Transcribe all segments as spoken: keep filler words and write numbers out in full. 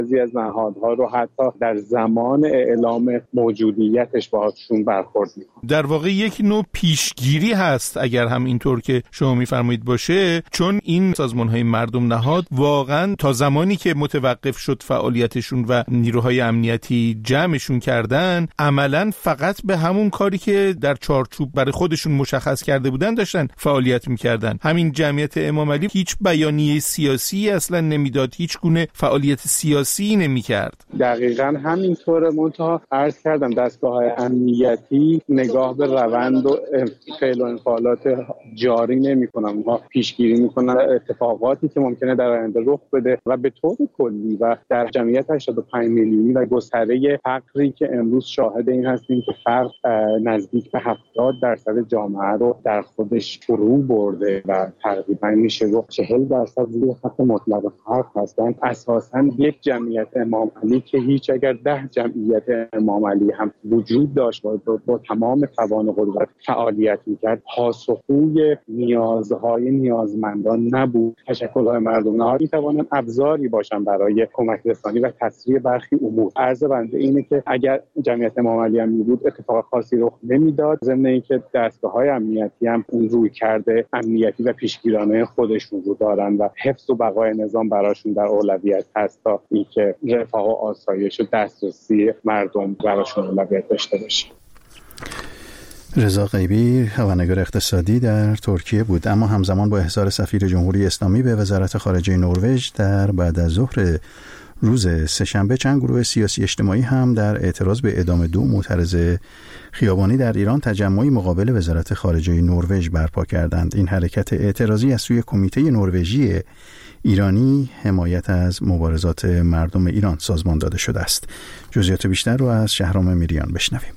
بعضی از نهادها رو حتی در زمان اعلام موجودیتش باهاشون برخورد میکنه. در واقع یک نوع پیشگیری هست اگر هم اینطور که شما میفرمایید باشه، چون این سازمان‌های مردم نهاد واقعا تا زمانی که متوقف شد فعالیتشون و نیروهای امنیتی جمعشون کردن، عملاً فقط به همون کاری که در چارچوب برای خودشون مشخص کرده بودن داشتن فعالیت میکردن. همین جمعیت امام علی هیچ بیانیه سیاسی اصلا نمیداد، هیچ گونه فعالیت سیاسی نمیکرد. دقیقاً همینطوره. منتها عرض کردم دستگاه‌های امنیتی نگاه به روند و فعل و انفعالات جاری نمی‌کنن، اونها پیشگیری می‌کنن اتفاقاتی که ممکنه در آینده رخ بده و به طور کلی و در جمعیت هشتاد و پنج میلیونی و گستره فقری که امروز شاهد این هستیم که فقر نزدیک به هفتاد درصد جامعه رو در خودش فرو برده و تقریبا میشه گفت چهل درصد زیر خط مطلق فقر هستن. اساساً یک جمعیت امام علی که هیچ اگر ده جمعیت امام علی هم وجود داشت و با تمام توان و قدرت فعالیت میکرد، پاسخگوی نیازهای نیازمندان نبود. تشکل‌های مردم نهاد میتوانند ابزاری باشن برای کمک رسانی و تسریع برخی امور. عرض بنده اینه که اگر جمعیت امام علی هم میبود اتفاق خاصی رخ نمیداد، ضمن اینکه دستگاه‌های امنیتی هم اون روی کرده امنیتی و پیشگیرانه خودشون رو دارن و حفظ و بقای نظام براشون در اولویت هست تا اینکه رفاه و آسایش و دسترسی مردم براشون اولویت داشته باشه. رضا غیبی خبرنگار اقتصادی در ترکیه بود. اما همزمان با احضار سفیر جمهوری اسلامی به وزارت خارجه نروژ در بعد از ظهر روز سه‌شنبه، چند گروه سیاسی اجتماعی هم در اعتراض به اعدام دو معترض خیابانی در ایران تجمعی مقابل وزارت خارجه نروژ برپا کردند. این حرکت اعتراضی از سوی کمیته نروژی ایرانی حمایت از مبارزات مردم ایران سازمان داده شده است. جزئیات بیشتر رو از شهرام میریان بشنویم.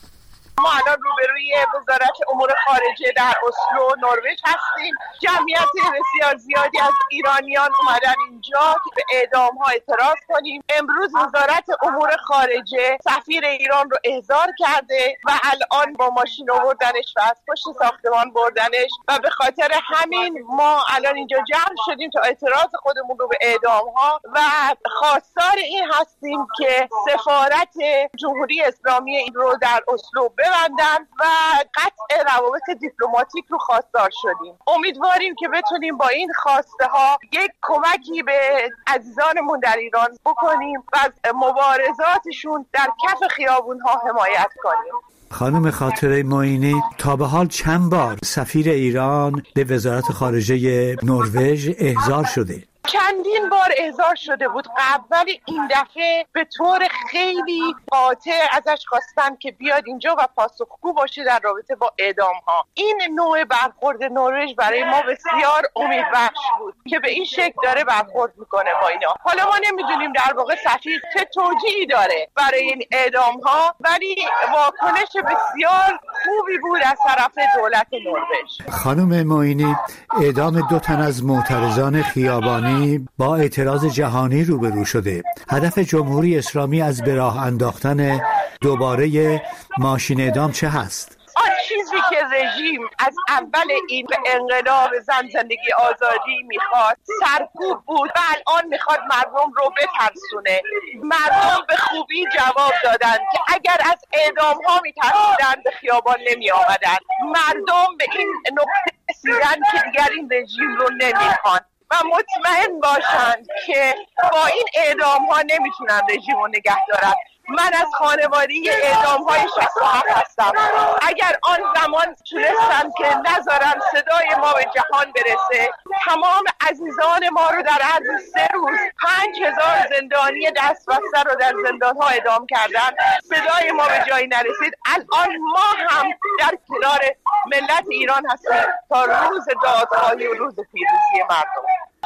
ما الان روبروی وزارت امور خارجه در اسلو نروژ هستیم. جمعیت بسیار زیادی از ایرانیان اومدن اینجا که به اعدام ها اعتراض کنیم. امروز وزارت امور خارجه سفیر ایران رو احضار کرده و الان با ماشین آوردنش و از پشت ساختمان بردنش و به خاطر همین ما الان اینجا جمع شدیم تا اعتراض خودمون رو به اعدام ها و خواستار این هستیم که سفارت جمهوری اسلامی این رو در اسلو ببندن و قطع روابط دیپلماتیک رو خواستار شدیم. امیدواریم که بتونیم با این خواسته ها یک کمکی به عزیزانمون در ایران بکنیم و از مبارزاتشون در کف خیابون ها حمایت کنیم. خانم خاطره معینی، تا به حال چند بار سفیر ایران به وزارت خارجه نروژ احضار شده؟ چندین بار احضار شده بود قبل، ولی این دفعه به طور خیلی قاطع ازش خواستن که بیاد اینجا و پاسخگو باشه در رابطه با اعدام ها. این نوع برخورد نروژ برای ما بسیار امیدبخش بود که به این شکل داره برخورد میکنه با اینا. حالا ما نمیدونیم در واقع سفیر چه توجیهی داره برای این اعدام ها، ولی واکنش بسیار خوبی بود از طرف دولت نروژ. خانم معینی، اعدام دو تن از معترضان خیابانی با اعتراض جهانی روبرو شده. هدف جمهوری اسلامی از به راه انداختن دوباره ماشین اعدام چه هست؟ آن چیزی که رژیم از اول این انقلاب زن زندگی آزادی میخواد سرکوب بود و الان میخواد مردم رو بترسونه. مردم به خوبی جواب دادن که اگر از اعدام ها میترسیدن به خیابان نمی آمدن. مردم به این نقطه رسیدن که دیگر این رژیم رو نمیخوان و مطمئن باشند که با این اعدام ها نمیتونن رژیم رو نگه دارن. من از خانواده اعدام های شصت و هفت هستم. اگر آن زمان تونستن که نذارن صدای ما به جهان برسه، تمام عزیزان ما رو در عرض سه روز پنج هزار زندانی دست بسته رو در زندان ها اعدام کردن، صدای ما به جایی نرسید. الان ما هم در کنار ملت ایران هستیم تا روز دادخواهی و روز پیروزی مردم.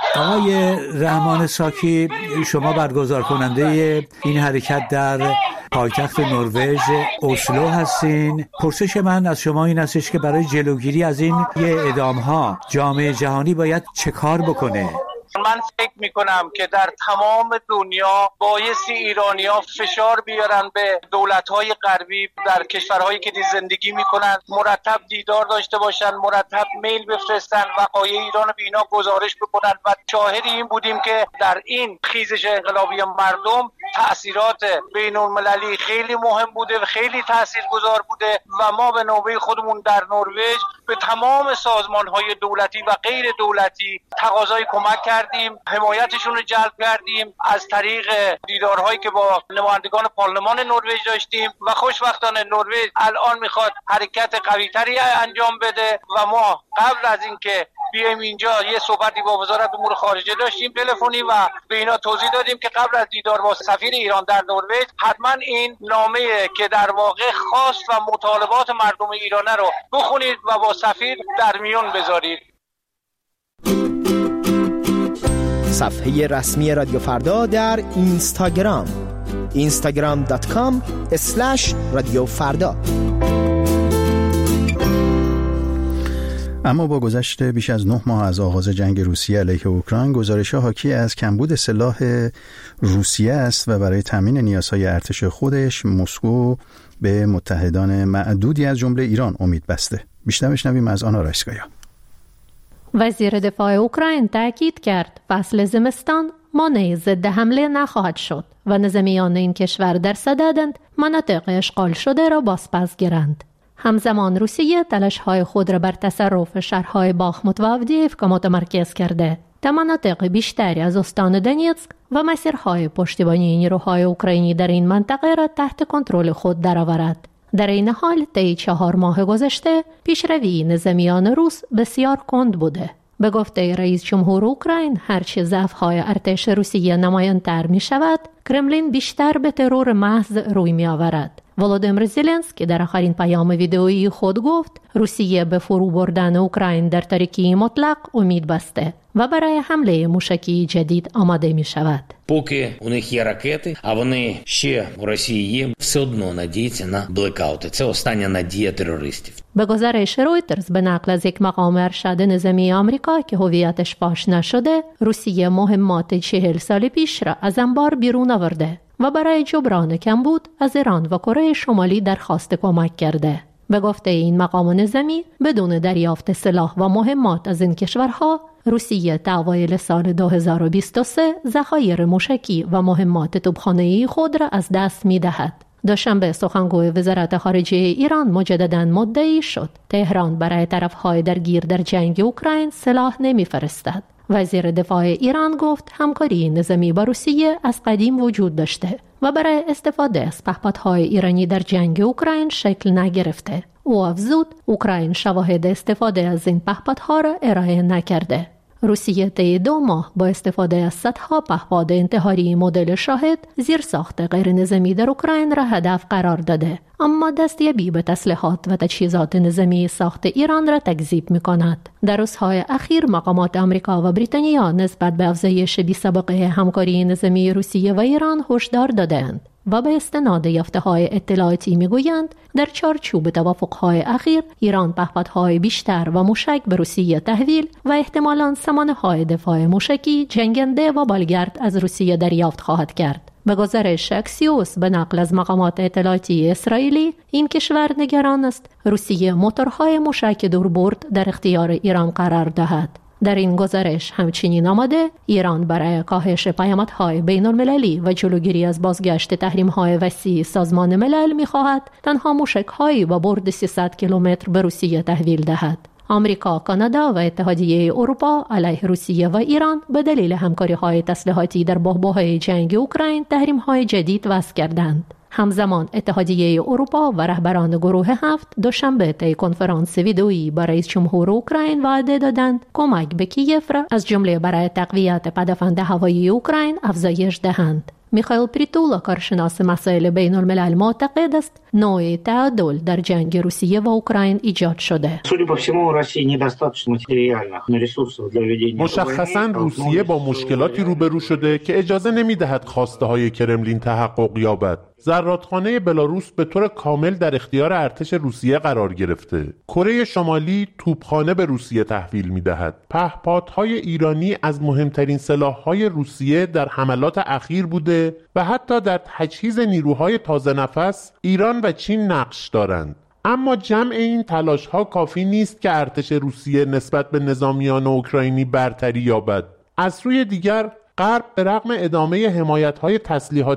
آقای رحمان ساکی، شما برگزار کننده این حرکت در پایتخت نروژ اسلو هستین. پرسش من از شما این هستش که برای جلوگیری از این یه اعدام ها جامعه جهانی باید چه کار بکنه؟ من فکر میکنم که در تمام دنیا بایستی ایرانی‌ها فشار بیارن به دولت‌های غربی در کشورهایی که زندگی میکنن، مرتب دیدار داشته باشن، مرتب میل بفرستن، وقایع ایران رو به اینا گزارش بکنن و شاهد این بودیم که در این خیزش انقلابی مردم تأثیرات بین‌المللی خیلی مهم بوده و خیلی تاثیرگذار بوده و ما به نوبه خودمون در نروژ به تمام سازمان‌های دولتی و غیر دولتی تقاضای کمک کردیم، حمایتشون رو جلب کردیم از طریق دیدارهایی که با نمایندگان پارلمان نروژ داشتیم و خوشبختانه نروژ الان میخواد حرکت قوی‌تری انجام بده و ما قبل از اینکه بیایم اینجا یه صحبتی با وزارت امور خارجه داشتیم تلفنی و به اینا توضیح دادیم که قبل از دیدار با سفیر ایران در نروژ حتما این نامه که در واقع خواست و مطالبات مردم ایرانه رو بخونید و با سفیر در میون بذارید. صفحه رسمی رادیو فردا در اینستاگرام اینستاگرام دات کام اسلش رادیو فردا. اما با گذشت بیش از نه ماه از آغاز جنگ روسیه علیه اوکراین، گزارش‌ها حاکی از کمبود سلاح روسیه است و برای تامین نیازهای ارتش خودش مسکو به متحدان معدودی از جمله ایران امید بسته. بیشتر بشنویم از آنا رایسکایا. وزیر دفاع اوکراین تاکید کرد فصل زمستان مانع ضد حمله نخواهد شد و نظامیان این کشور در صددند مناطق اشغال شده را بازپس گیرند. همزمان روسیه تلاش‌های خود را بر تصرف شهرهای باخموت و آودییوکا متمرکز کرده تا مناطق بیشتری از استان دونیتسک و مسیرهای پشتیبانی نیروهای اوکراینی در این منطقه را تحت کنترل خود درآورد. در این حال طی چهار ماه گذشته پیشروی نظامیان روس بسیار کند بوده. به گفته رئیس جمهور اوکراین، هرچه ضعف‌های ارتش روسیه نمایان‌تر می‌شود، کرملین بیشتر به ترور محض روی می‌آورد. ولودیمیر زلنسکی در آخرین پیام ویدئویی خود گفت روسیه به فرو بردن اوکراین در تاریکی مطلق امید بسته و برای حمله موشکی جدید آماده می شود. Поки у них є ракети, а вони ще у Росії є, все одно надіються на блекаути. Це остання надія терористів. به گزارش رویترز به نقل از یک مقام ارشد نظامی آمریکا که هویتش فاش نشده، روسیه مهمات چهل سال پیش را از انبار بیرون آورده و برای جبران کمبود از ایران و کره شمالی درخواست کمک کرده. به گفته این مقام نظامی، بدون دریافت سلاح و مهمات از این کشورها، روسیه تا اوایل سال دو هزار و بیست و سه ذخایر موشکی و مهمات توپخانه‌ای خود را از دست می‌دهد. دوشنبه سخنگوی وزارت خارجه ایران مجدداً مدعی شد تهران برای طرف‌های درگیر در جنگ اوکراین سلاح نمی‌فرستد. وزیر دفاع ایران گفت همکاری نظامی با روسیه از قدیم وجود داشته و برای استفاده از پهپادهای ایرانی در جنگ اوکراین شکل نگرفته. او افزود اوکراین شواهد استفاده از این پهپادها را ارائه نکرده. روسیه طی دو ماه با استفاده از صدها پهپاد انتحاری مدل شاهد زیرساخت غیر نظامی در اوکراین را هدف قرار داده، اما دستیابی به تسلیحات و تجهیزات نظامی ساخت ایران را تکذیب می‌کند. در روزهای اخیر مقامات آمریکا و بریتانیا نسبت به افزایش بی‌سابقه همکاری نظامی روسیه و ایران هشدار دادند و به استناد یافته‌های اطلاعاتی می‌گویند در چارچوب توافق‌های اخیر ایران پهپادهای بیشتر و موشک به روسیه تحویل و احتمالاً سامانه‌های دفاع موشکی جنگنده و بالگرد از روسیه دریافت خواهد کرد. به گزارش اکسیوس به نقل از مقامات اطلاعاتی اسرائیلی، این کشور نگران است روسیه موتورهای موشک دوربرد در اختیار ایران قرار دهد. در این گزارش همچنین آمده ایران برای کاهش پیامدهای بین المللی و جلوگیری از بازگشت تحریم‌های وسیع سازمان ملل می‌خواهد تنها موشک‌هایی با برد سیصد کیلومتر به روسیه تحویل دهد. آمریکا، کانادا و اتحادیه اروپا علیه روسیه و ایران به دلیل همکاری‌های تسلیحاتی در بحبوحه جنگ اوکراین تحریم‌های جدید وضع کردند. همزمان اتحادیه اروپا و رهبران گروه هفت دوشنبه طی کنفرانس ویدئویی با رئیس جمهور اوکراین وعده دادند کمک به کیف را از جمله برای تقویت پدافند هوایی اوکراین افزایش دهند. میخائیل پریتولا، کارشناس مسائل بین الملل، معتقد است نوع تعادل در جنگ روسیه و اوکراین ایجاد شده. مشخصاً روسیه با مشکلاتی روبرو شده که اجازه نمیدهد خواسته های کرملین تحقق یابد. زرادخانه بلاروس به طور کامل در اختیار ارتش روسیه قرار گرفته. کره شمالی توپخانه به روسیه تحویل می‌دهد. پهپادهای ایرانی از مهمترین سلاح‌های روسیه در حملات اخیر بوده و حتی در تجهیز نیروهای تازه نفس ایران و چین نقش دارند. اما جمع این تلاش‌ها کافی نیست که ارتش روسیه نسبت به نظامیان اوکراینی برتری یابد. از سوی دیگر غرب به رغم ادامه حمایت‌های تسلیحاتی